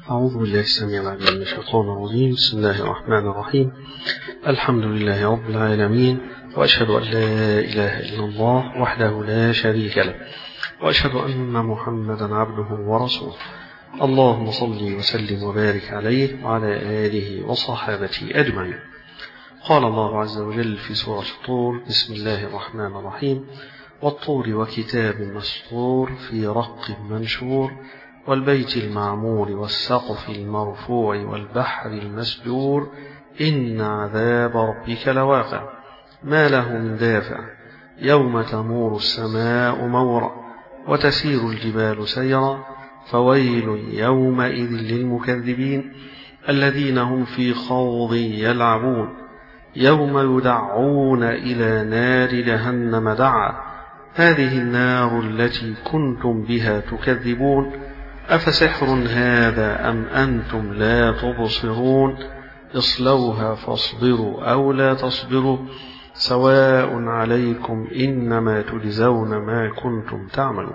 أعوذ بالله السميع العليم من الشيطان الرجيم. بسم الله الرحمن الرحيم. الحمد لله رب العالمين، وأشهد أن لا إله إلا الله وحده لا شريك له، وأشهد أن محمدا عبده ورسوله. اللهم صل وسلم وبارك عليه وعلى آله وصحابته أجمعين. قال الله عز وجل في سورة الطور: بسم الله الرحمن الرحيم: والطور وكتاب مسطور في رق منشور والبيت المعمور والسقف المرفوع والبحر المسجور إن عذاب ربك لواقع ما له من دافع يوم تمور السماء مورا وتسير الجبال سيرا فويل يومئذ للمكذبين الذين هم في خوض يلعبون يوم يدعون إلى نار جهنم دعا هذه النار التي كنتم بها تكذبون أفسحر هذا أم أنتم لا تبصرون اصلوها فاصبروا أو لا تصبروا سواء عليكم إنما تجزون ما كنتم تعملون.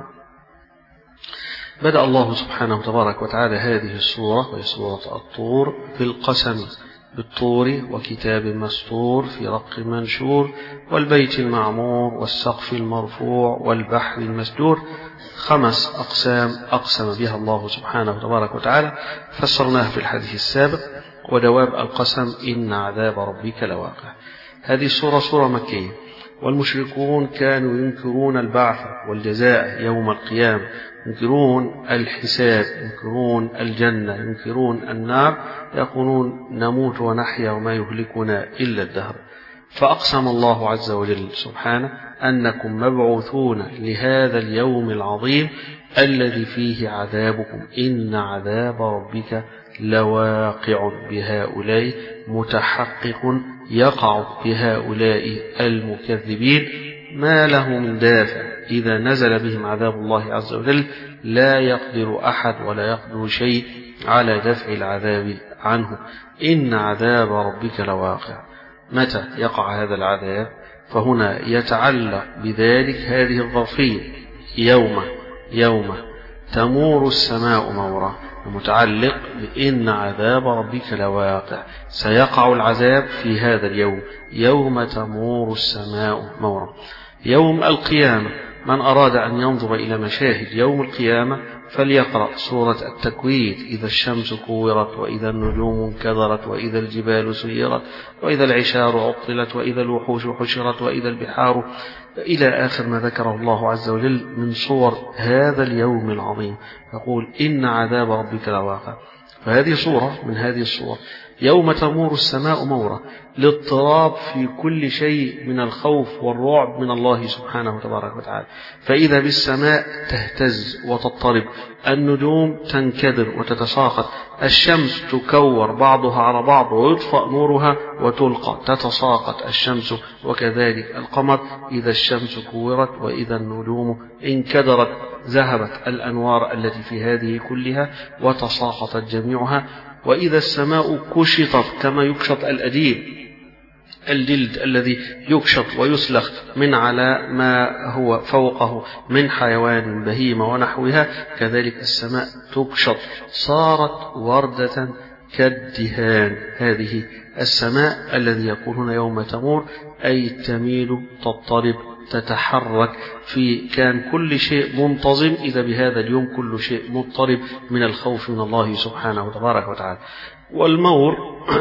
بدأ الله سبحانه تبارك وتعالى هذه السورة وهي سورة الطور بالقسم بالطور وكتاب مسطور في رق منشور والبيت المعمور والسقف المرفوع والبحر المسجور. 5 أقسام أقسم بها الله سبحانه تبارك وتعالى فسرناها في الحديث السابق. ودواب القسم إن عذاب ربك لواقع. هذه السورة سورة مكية، والمشركون كانوا ينكرون البعث والجزاء يوم القيامة، ينكرون الحساب، ينكرون الجنة، ينكرون النار، يقولون نموت ونحيا وما يهلكنا إلا الدهر. فأقسم الله عز وجل سبحانه أنكم مبعوثون لهذا اليوم العظيم الذي فيه عذابكم إن عذاب ربك لواقع بهؤلاء متحقق يقع بهؤلاء المكذبين ما له من دافع. إذا نزل بهم عذاب الله عز وجل لا يقدر أحد ولا يقدر شيء على دفع العذاب عنه. إن عذاب ربك لواقع. متى يقع هذا العذاب؟ فهنا يتعلق بذلك هذه الظرفية يوم تمور السماء مورا، متعلق بإن عذاب ربك لواقع. سيقع العذاب في هذا اليوم يوم تمور السماء مورا. يوم القيامة، من أراد أن ينظر إلى مشاهد يوم القيامة فليقرأ سورة التكوير: إذا الشمس كورت وإذا النجوم انكدرت وإذا الجبال سيرت وإذا العشار عطلت وإذا الوحوش حشرت وإذا البحار، إلى آخر ما ذكره الله عز وجل من صور هذا اليوم العظيم. يقول إن عذاب ربك لواقع. فهذه صورة من هذه الصور. يوم تمور السماء مورا، الاضطراب في كل شيء من الخوف والرعب من الله سبحانه وتبارك وتعالى. فإذا بالسماء تهتز وتضطرب، النجوم تنكدر وتتساقط، الشمس تكور بعضها على بعض ويطفأ نورها وتلقى تتساقط الشمس، وكذلك القمر إذا الشمس كورت وإذا النجوم انكدرت ذهبت الأنوار التي في هذه كلها وتساقطت جميعها. وإذا السماء كشطت كما يكشط الأديب، الجلد الذي يكشط ويسلخ من على ما هو فوقه من حيوان بهيمة ونحوها، كذلك السماء تكشط صارت وردة كالدهان. هذه السماء الذي يقولون يوم تمور أي تميل تضطرب تتحرك، في كان كل شيء منتظم، إذا بهذا اليوم كل شيء مضطرب من الخوف من الله سبحانه وتبارك وتعالى. والمور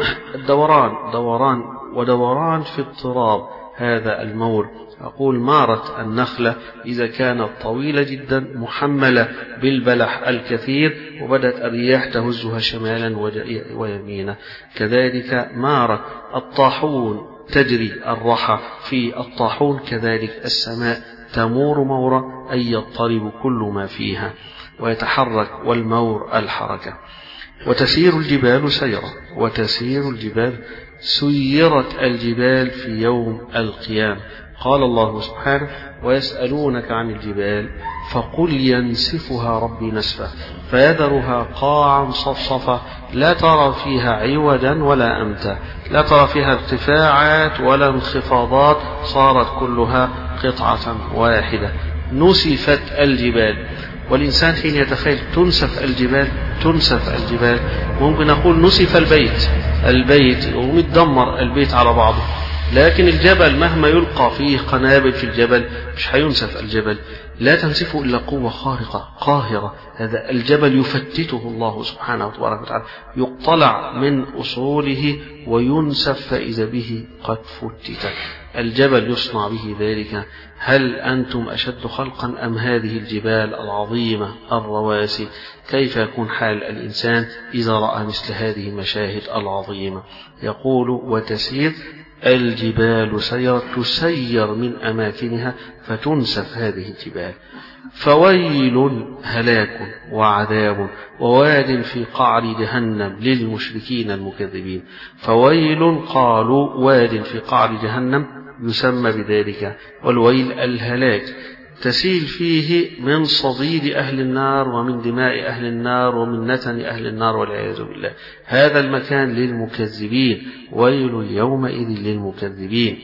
دوران في اضطراب. هذا المور أقول مارت النخلة إذا كانت طويلة جدا محملة بالبلح الكثير وبدأت الرياح تهزها شمالا ويمينا، كذلك مارت الطاحون تجري الرحى في الطاحون، كذلك السماء تمور مورا أي يضطرب كل ما فيها ويتحرك، والمور الحركة. وتسير الجبال سيرا، وتسير الجبال سيرت الجبال في يوم القيامة. قال الله سبحانه: ويسألونك عن الجبال فقل ينسفها ربي نسفا فيذرها قاعا صفصفا لا ترى فيها عوجا ولا أمتا، لا ترى فيها ارتفاعات ولا انخفاضات، صارت كلها قطعة واحدة. نسفت الجبال، والإنسان حين يتخيل تنسف الجبال تنسف الجبال. ممكن نقول نسف البيت ومتدمر البيت على بعضه، لكن الجبل مهما يلقى فيه قنابل في الجبل مش هينسف الجبل. لا تنسفه إلا قوة خارقة قاهرة. هذا الجبل يفتته الله سبحانه وتبارك وتعالى، يقتلع من أصوله وينسف فإذا به قد فتت. الجبل يصنع به ذلك. هل أنتم أشد خلقا أم هذه الجبال العظيمة الرواسي؟ كيف يكون حال الإنسان إذا رأى مثل هذه المشاهد العظيمة؟ يقول وتسير الجبال سير تسير من أماكنها فتنسف هذه الجبال. فويل هلاك وعذاب وواد في قعر جهنم للمشركين المكذبين. فويل قالوا واد في قعر جهنم يسمى بذلك، والويل الهلاك تسيل فيه من صديد أهل النار ومن دماء أهل النار ومن نتن أهل النار والعياذ بالله. هذا المكان للمكذبين، ويل يومئذ للمكذبين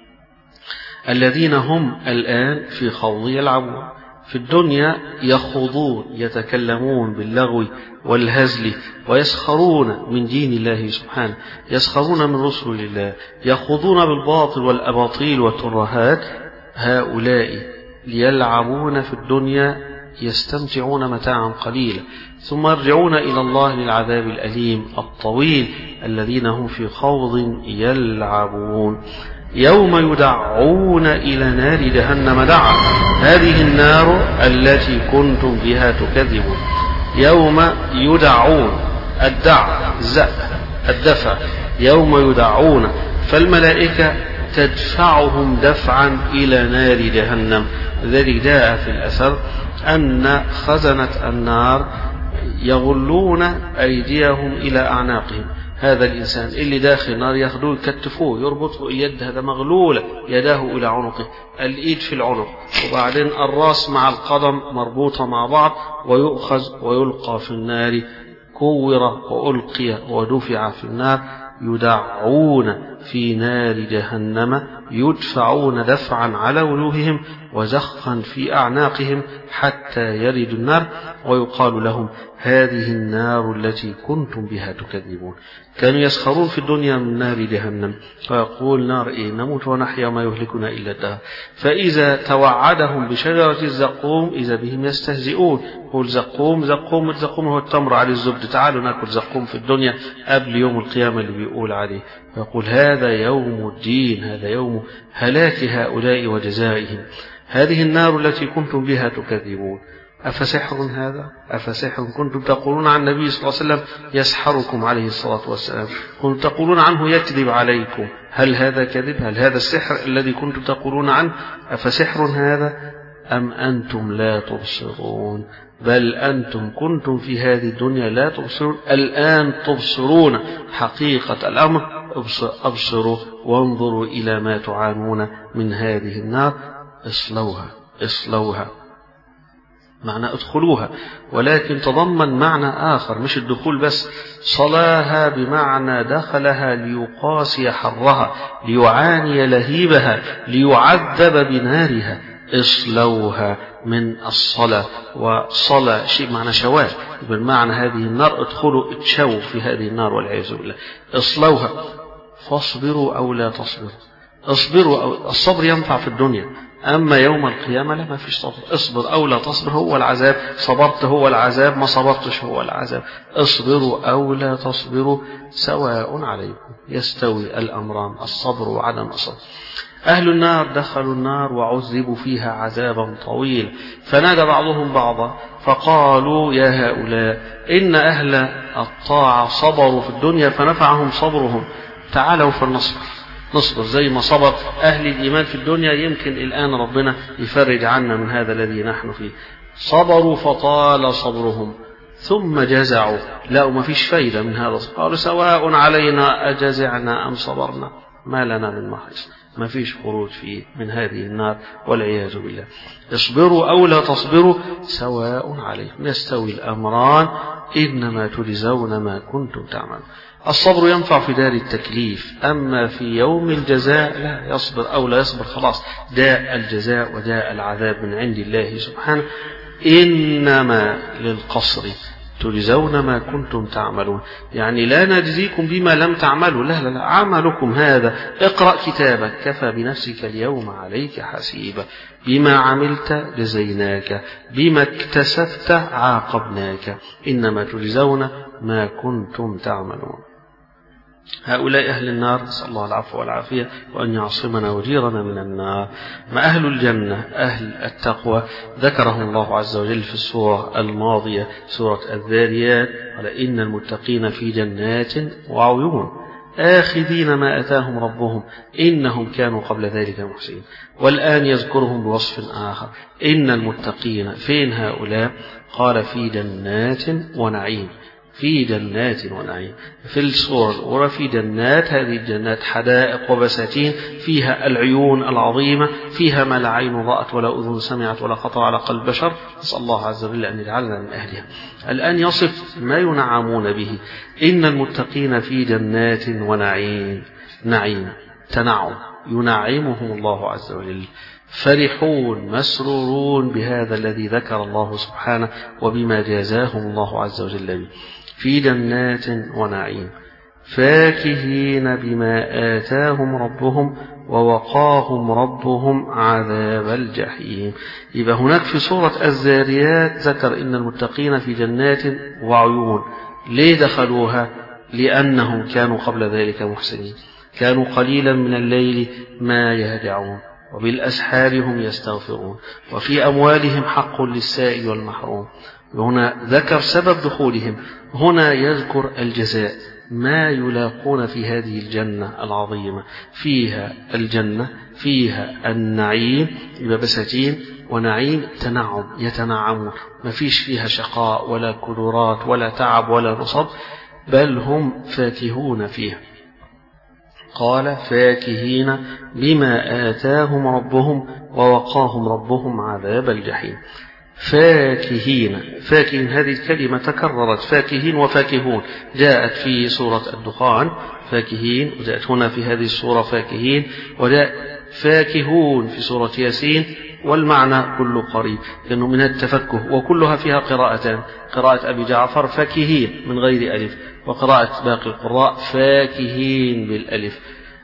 الذين هم الآن في خوض يلعبون. في الدنيا يخوضون يتكلمون باللغو والهزل ويسخرون من دين الله سبحانه، يسخرون من رسل الله، يخوضون بالباطل والأباطيل والترهات. هؤلاء يلعبون في الدنيا يستمتعون متاعا قليلا ثم يرجعون إلى الله للعذاب الأليم الطويل الذين هم في خوض يلعبون. يوم يدعون إلى نار جهنم دعا، هذه النار التي كنتم بها تكذبون. يوم يدعون الدع الدفع، يوم يدعون فالملائكة تدفعهم دفعا إلى نار جهنم. ذلك جاء في الأثر أن خزنة النار يغلون أيديهم إلى أعناقهم. هذا الإنسان اللي داخل النار ياخذوه يكتفوه يربطه اليد، هذا مغلولة يداه إلى عنقه، الإيد في العنق، وبعدين الرأس مع القدم مربوطة مع بعض، ويؤخذ ويلقى في النار، كور وألقي ودفع في النار. يدعون في نار جهنم يدفعون دفعا على وجوههم وزخا في أعناقهم حتى يردوا النار، ويقال لهم هذه النار التي كنتم بها تكذبون. كانوا يسخرون في الدنيا من نار جهنم، ويقول نار إيه نموت ونحيا ما يهلكنا إلا الدهر. فإذا توعدهم بشجرة الزقوم إذا بهم يستهزئون. يقول زقوم الزقوم هو التمر على الزبد، تعالوا ناكل زقوم في الدنيا قبل يوم القيامة اللي بيقول عليه. ويقول هذا يوم الدين، هذا يوم هلاك هؤلاء وجزائهم. هذه النار التي كنتم بها تكذبون. أفسحر هذا؟ أفسحر كنتم تقولون عن النبي صلى الله عليه وسلم يسحركم عليه الصلاة والسلام، كنتم تقولون عنه يكذب عليكم. هل هذا كذب؟ هل هذا السحر الذي كنتم تقولون عنه؟ أفسحر هذا أم أنتم لا تبصرون؟ بل أنتم كنتم في هذه الدنيا لا تبصرون، الآن تبصرون حقيقة الأمر. أبصروا وانظروا إلى ما تعانون من هذه النار. اصلوها معنى ادخلوها، ولكن تضمن معنى آخر مش الدخول بس. صلاها بمعنى دخلها ليقاسي حرها، ليعاني لهيبها، ليعذب بنارها. اصلوها من الصلاة، وصلاة شيء معنى شواء، بالمعنى هذه النار ادخلوا اتشوا في هذه النار والعياذ بالله. اصلوها فاصبروا أو لا تصبروا. اصبروا أو الصبر ينفع في الدنيا، أما يوم القيامة لا، ما فيش صبر. اصبر أو لا تصبر هو العذاب، صبرت هو العذاب، ما صبرتش هو العذاب. اصبروا أو لا تصبروا سواء عليكم، يستوي الأمران، الصبر وعدم الصبر. أهل النار دخلوا النار وعذبوا فيها عذابا طويلا، فنادى بعضهم بعضا فقالوا يا هؤلاء إن أهل الطاعة صبروا في الدنيا فنفعهم صبرهم، تعالوا نصبر زي ما صبر أهل الإيمان في الدنيا، يمكن الآن ربنا يفرج عنا من هذا الذي نحن فيه. صبروا فطال صبرهم ثم جزعوا، لا ما فيش فايدة من هذا. قالوا سواء علينا أجزعنا أم صبرنا ما لنا من محيص، ما فيش خروج فيه من هذه النار والعياذ بالله. اصبروا أو لا تصبروا سواء عليكم، يستوي الأمران، إنما تجزون ما كنتم تعملون. الصبر ينفع في دار التكليف، أما في يوم الجزاء لا، يصبر أو لا يصبر خلاص، داء الجزاء وداء العذاب من عند الله سبحانه. إنما للقصر تجزون ما كنتم تعملون، يعني لا نجزيكم بما لم تعملوا، لا عملكم هذا، اقرأ كتابك كفى بنفسك اليوم عليك حسيبا، بما عملت جزيناك، بما اكتسبت عاقبناك، إنما تجزون ما كنتم تعملون. هؤلاء أهل النار، نسأل الله العفو والعافية وأن يعصمنا ويجيرنا من النار. ما أهل الجنة أهل التقوى ذكرهم الله عز وجل في السورة الماضية سورة الذاريات، قال إن المتقين في جنات وعيون آخذين ما أتاهم ربهم إنهم كانوا قبل ذلك محسنين. والآن يذكرهم بوصف آخر، إن المتقين فين هؤلاء؟ قال في جنات ونعيم، في جنات ونعيم. في الصورة الأولى في جنات، هذه الجنات حدائق وبساتين فيها العيون العظيمة، فيها ما لا عين رأت ولا أذن سمعت ولا خطر على قلب بشر، نسأل الله عز وجل أن يجعلنا من أهلها. الآن يصف ما ينعمون به، إن المتقين في جنات ونعيم، نعيم تنعم ينعمهم الله عز وجل، فرحون مسرورون بهذا الذي ذكر الله سبحانه وبما جازاهم الله عز وجل به. في جنات ونعيم فاكهين بما آتاهم ربهم ووقاهم ربهم عذاب الجحيم. يبقى هناك في سورة الذاريات ذكر إن المتقين في جنات وعيون، ليه دخلوها؟ لأنهم كانوا قبل ذلك محسنين، كانوا قليلا من الليل ما يهجعون وبالأسحار هم يستغفرون وفي أموالهم حق للسائل والمحروم. هنا ذكر سبب دخولهم، هنا يذكر الجزاء، ما يلاقون في هذه الجنة العظيمة، فيها الجنة فيها النعيم بساتين ونعيم تنعم، يتنعمون، ما فيش فيها شقاء ولا كدرات ولا تعب ولا نصب، بل هم فاكهون فيها. قال فاكهين بما آتاهم ربهم ووقاهم ربهم عذاب الجحيم. فاكهين، فاكهين هذه الكلمة تكررت، فاكهين وفاكهون، جاءت في سورة الدخان فاكهين، وجاءت هنا في هذه السورة فاكهين، وجاء فاكهون في سورة ياسين، والمعنى كله قريب لأنه من التفكه، وكلها فيها قراءتان، قراءة أبي جعفر فاكهين من غير ألف، وقراءة باقي القراء فاكهين بالألف.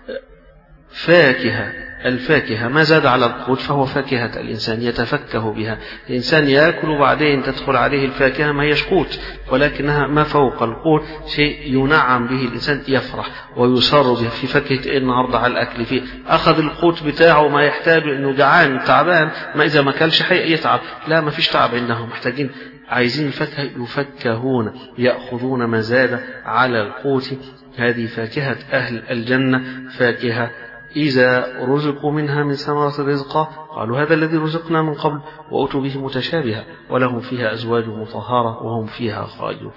فاكهة، الفاكهة ما زاد على القوت فهو فاكهة الإنسان يتفكه بها، الإنسان يأكل وبعدين تدخل عليه الفاكهة ما هيش قوت، ولكنها ما فوق القوت، شيء ينعم به الإنسان، يفرح ويسر به في فاكهة النهاردة على الأكل، فيه أخذ القوت بتاعه ما يحتاج، إنه جعان تعبان، ما إذا ما كلش يتعب، لا ما فيش تعب عندهم، محتاجين عايزين الفاكهة يفكهون، يأخذون ما زاد على القوت. هذه فاكهة أهل الجنة، فاكهة إذا رزقوا منها من ثمرة رزقا قالوا هذا الذي رزقنا من قبل وأتوا به متشابها ولهم فيها أزواج مطهرة وهم فيها خالدون.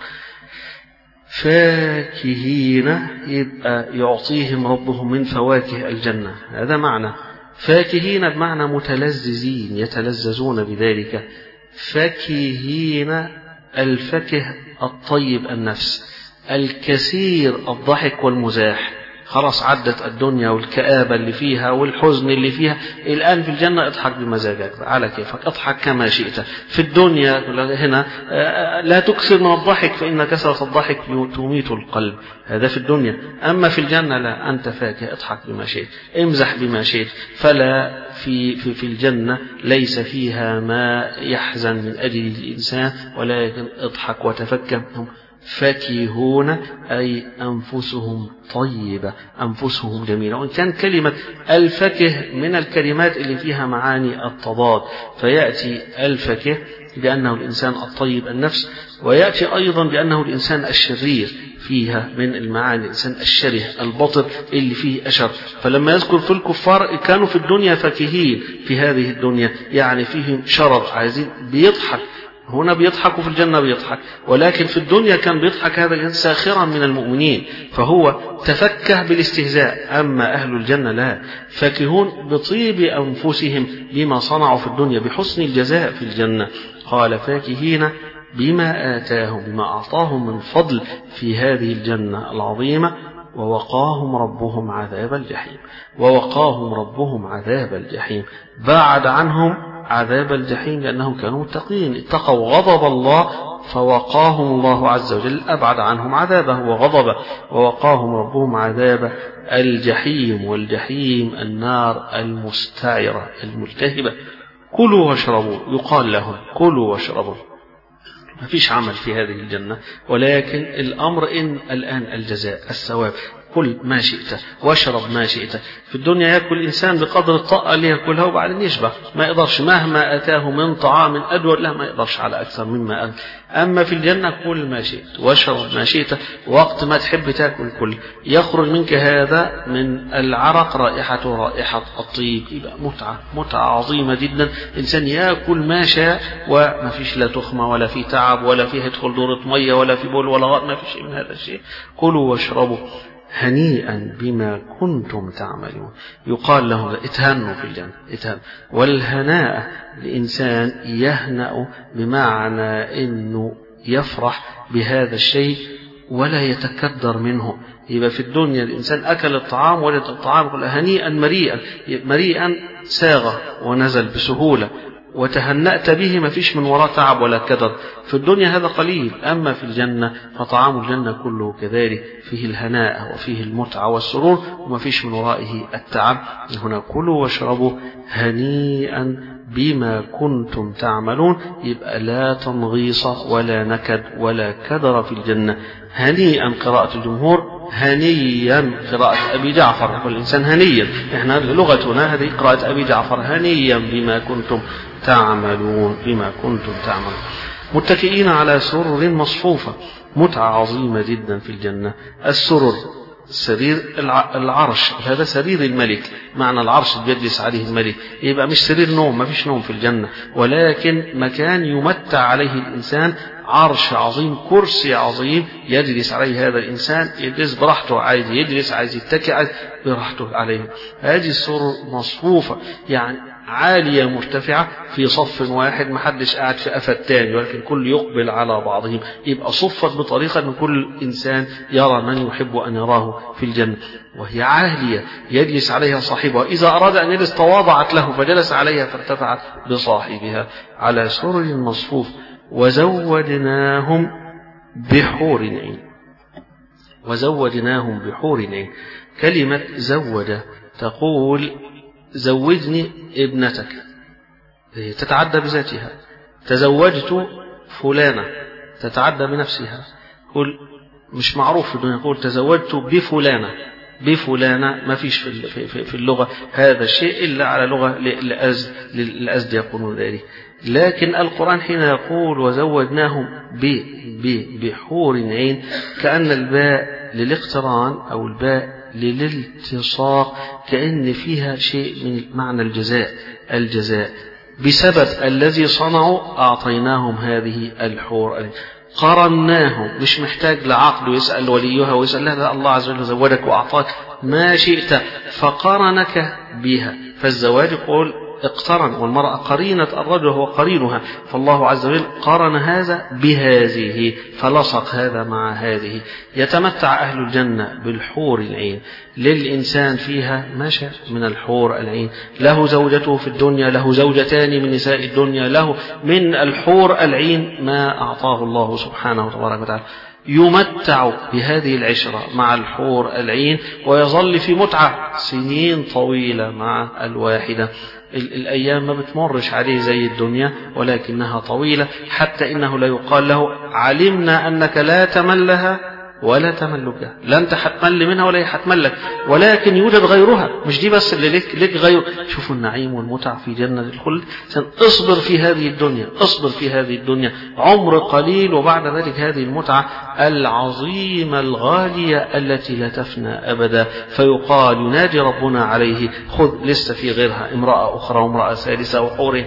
فاكهين يبقى يعطيهم ربهم من فواكه الجنة، هذا معنى فاكهين بمعنى متلذذين يتلذذون بذلك. فاكهين الفكه الطيب النفس الكثير الضحك والمزاح، خلاص عدت الدنيا والكآبة اللي فيها والحزن اللي فيها، الآن في الجنة اضحك بمزاجك على كيفك، اضحك كما شئت. في الدنيا هنا لا تكثر من الضحك فإن كثرة الضحك تميت القلب، هذا في الدنيا. أما في الجنة لا، أنت فاكه، اضحك بما شئت، امزح بما شئت. فلا في الجنة ليس فيها ما يحزن من أجل الإنسان، ولكن اضحك وتفكر. فاكهون أي أنفسهم طيبة، أنفسهم جميلة. وإن كان كلمة الفكه من الكلمات اللي فيها معاني التضاد، فيأتي الفكه بأنه الإنسان الطيب النفس، ويأتي أيضا بأنه الإنسان الشرير، فيها من المعاني الإنسان الشره البطر اللي فيه أشر. فلما يذكر في الكفار كانوا في الدنيا فاكهين، في هذه الدنيا يعني فيهم شرر، عايزين بيضحك، هنا بيضحك وفي الجنة بيضحك، ولكن في الدنيا كان بيضحك هذا الإنسان ساخرا من المؤمنين، فهو تفكه بالاستهزاء. أما أهل الجنة لا، فاكهون بطيب أنفسهم بما صنعوا في الدنيا، بحسن الجزاء في الجنة. قال فاكهين بما آتاهم، بما أعطاهم من فضل في هذه الجنة العظيمة، ووقاهم ربهم عذاب الجحيم. ووقاهم ربهم عذاب الجحيم، بعد عنهم عذاب الجحيم لأنهم كانوا متقين، اتقوا غضب الله فوقاهم الله عز وجل، أبعد عنهم عذابه وغضبه، ووقاهم ربهم عذاب الجحيم، والجحيم النار المستعرة الملتهبة. كلوا واشربوا، يقال لهم كلوا واشربوا، ما فيش عمل في هذه الجنة، ولكن الأمر إن الآن الجزاء الثواب. كل ما شئت واشرب ما شئت. في الدنيا يأكل الإنسان بقدر الطاقة اللي يأكلها وبعدين يشبع، ما يقدرش مهما أتاه من طعام أدور له ما يقدرش على أكثر مما أكل. أما في الجنة كل ما شئت واشرب ما شئت، وقت ما تحب تأكل كل. يخرج منك هذا من العرق رائحته رائحة الطيب، يبقى متعة عظيمة جدا. إنسان يأكل ما شاء وما فيش لا تخمة ولا في تعب ولا فيه يدخل دورة مية ولا في بول ولا غط، ما فيش من هذا الشيء. كلوا واشربوا هنيئا بما كنتم تعملون. يقال لهم اتهنوا في الجنة، اتهنوا. والهناء الإنسان يهنأ بمعنى أنه يفرح بهذا الشيء ولا يتكدر منه. يبقى في الدنيا الإنسان أكل الطعام ولد الطعام يقول هنيئا مريئا، مريئا ساغ ونزل بسهولة وتهنأت به، ما فيش من وراء تعب ولا كدر. في الدنيا هذا قليل، أما في الجنة فطعام الجنة كله كذلك، فيه الهناء وفيه المتعة والسرور وما فيش من ورائه التعب. هنا كلوا واشربوا هنيئا بما كنتم تعملون، يبقى لا تنغيص ولا نكد ولا كدر في الجنة. هنيئا قراءة الجمهور، هنيا قراءة أبي جعفر، والإنسان هنيا، إحنا لغتنا هذه قراءة أبي جعفر، هنيا بما كنتم تعملون، بما كنتم تعملون. متكئين على سرر مصفوفة، متعة عظيمة جدا في الجنة. السرر سرير العرش، هذا سرير الملك، معنى العرش بيجلس عليه الملك، يبقى مش سرير نوم، ما فيش نوم في الجنة، ولكن مكان يمتع عليه الإنسان، عرش عظيم، كرسي عظيم يجلس عليه هذا الإنسان، يجلس براحته، عايز يجلس عايز يتكئ براحته عليه. هذه السرر مصفوفة يعني عالية مرتفعة في صف واحد، محدش قاعد في قفا الثاني، ولكن كل يقبل على بعضهم، يبقى صفت بطريقة أن كل إنسان يرى من يحب أن يراه في الجنة. وهي عالية يجلس عليها صاحبها، إذا أراد أن يجلس تواضعت له فجلس عليها فارتفعت بصاحبها على سرر مصفوف. وزودناهم بحور عين، وزودناهم بحور عين. كلمة زوج تقول زوجني ابنتك، تتعدى بذاتها. تزوجت فلانة تتعدى بنفسها، قل مش معروف في الدنيا، يقول تزوجت بفلانة، بفلانة ما فيش في اللغة هذا الشيء إلا على لغة الأزد يقولون ذلك. لكن القرآن حين يقول وزودناهم بحور عين، كأن الباء للاقتران أو الباء للالتصاق، كأن فيها شيء من معنى الجزاء بسبب الذي صنعوا أعطيناهم هذه الحور. قرناهم، مش محتاج لعقل ويسأل وليها ويسأل لها، الله عز وجل زودك وأعطاك ما شئت فقرنك بها. فالزواج يقول اقترن، والمرأة قرينة الرجل هو قرينها، فالله عز وجل قرن هذا بهذه فلصق هذا مع هذه. يتمتع أهل الجنة بالحور العين، للإنسان فيها ما شاء من الحور العين، له زوجته في الدنيا، له زوجتان من نساء الدنيا، له من الحور العين ما أعطاه الله سبحانه وتبارك وتعالى. يمتع بهذه العشرة مع الحور العين، ويظل في متعة سنين طويلة مع الواحدة. الأيام ما بتمرش عليه زي الدنيا، ولكنها طويلة، حتى إنه لا يقال له علمنا أنك لا تملها ولا تملكها، لا أنت حتمل منها ولا هي حتمل لك، ولكن يوجد غيرها، مش دي بس اللي لك غير. شوفوا النعيم والمتع في جنة الخلد. اصبر في هذه الدنيا، اصبر في هذه الدنيا، عمر قليل، وبعد ذلك هذه المتعة العظيمة الغالية التي لا تفنى أبدا. فيقال ينادي ربنا عليه خذ، لسه في غيرها، امرأة أخرى وامرأة ثالثة وحور.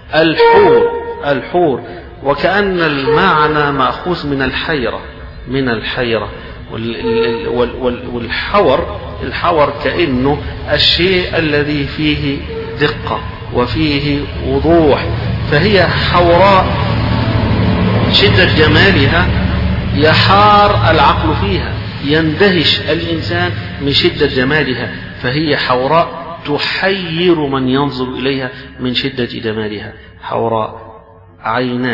الحور وكأن المعنى مأخوذ من الحيرة، من الحيرة. والحور كأنه الشيء الذي فيه دقة وفيه وضوح، فهي حوراء شدة جمالها يحار العقل فيها، يندهش الإنسان من شدة جمالها، فهي حوراء تحير من ينظر إليها من شدة جمالها. حوراء عيناء،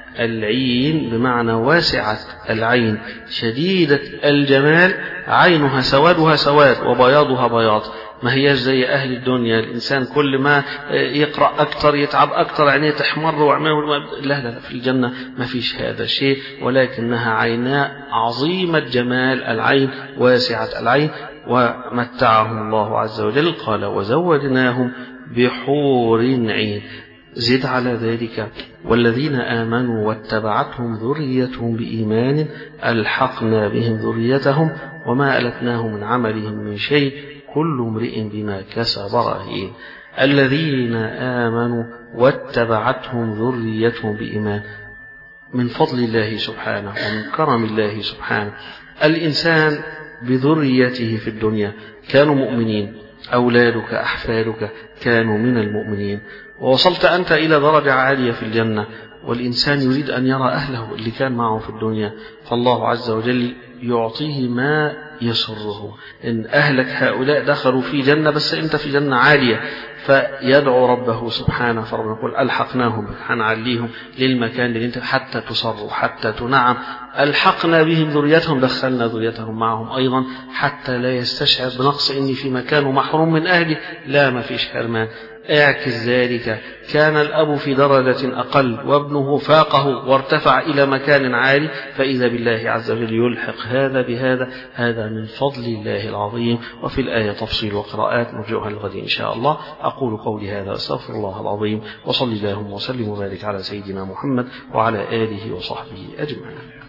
العين بمعنى واسعة العين، شديدة الجمال، عينها سوادها سواد وبياضها بياض، ما هياش زي أهل الدنيا. الإنسان كل ما يقرأ أكتر يتعب أكتر، عينيه تحمر وعماه. لا لا لا، في الجنة ما فيش هذا الشيء، ولكنها عيناء عظيمة جمال العين واسعة العين. ومتعهم الله عز وجل، قال وزودناهم بحور عين. زد على ذلك والذين آمنوا واتبعتهم ذريتهم بإيمان ألحقنا بهم ذريتهم وما ألتناهم من عملهم من شيء كل امرئ بما كسب رهين. الذين آمنوا واتبعتهم ذريتهم بإيمان، من فضل الله سبحانه ومن كرم الله سبحانه. الإنسان بذريته في الدنيا كانوا مؤمنين، أولادك أحفادك كانوا من المؤمنين، ووصلت أنت إلى درجة عالية في الجنة، والإنسان يريد أن يرى أهله اللي كان معه في الدنيا، فالله عز وجل يعطيه ما يسره. إن أهلك هؤلاء دخلوا في جنة بس أنت في جنة عالية، فيدعو ربه سبحانه، فربنا يقول ألحقناهم، هنعليهم للمكان اللي أنت حتى تصروا حتى تنعم. ألحقنا بهم ذريتهم، دخلنا ذريتهم معهم أيضا حتى لا يستشعر بنقص إني في مكان ومحروم من أهلي. لا، ما فيش حرمان. اعكس ذلك، كان الأب في درجة أقل وابنه فاقه وارتفع إلى مكان عالي، فإذا بالله عز وجل يلحق هذا بهذا. هذا من فضل الله العظيم. وفي الآية تفصيل وقراءات نرجعها الغد إن شاء الله. أقول قولي هذا أستغفر الله العظيم، وصلي اللهم وسلم وبارك على سيدنا محمد وعلى آله وصحبه أجمعين.